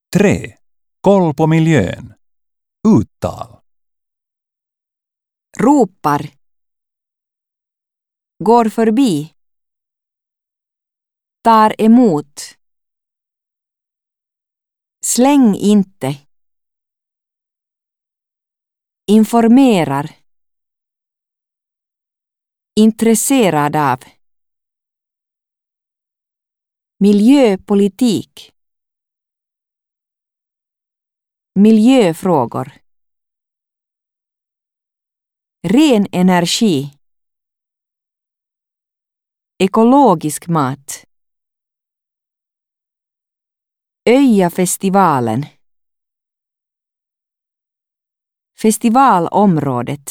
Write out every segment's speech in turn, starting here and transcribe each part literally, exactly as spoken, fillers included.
tre. Koll på miljön. Uttal. Ropar. Går förbi. Tar emot. Släng inte. Informerar. Intresserad av. Miljöpolitik. Miljöfrågor. Ren energi. Ekologisk mat. Öjafestivalen. Festivalområdet.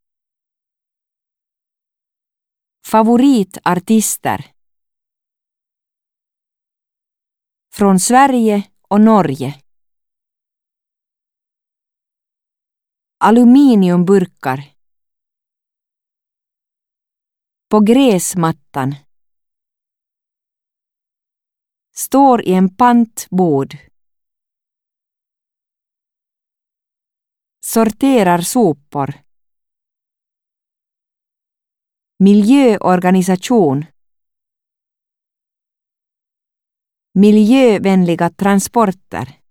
Favoritartister. Från Sverige och Norge. Aluminiumburkar. På gräsmattan. Står i en pantbod. Sorterar sopor. Miljöorganisation. Miljövänliga transporter.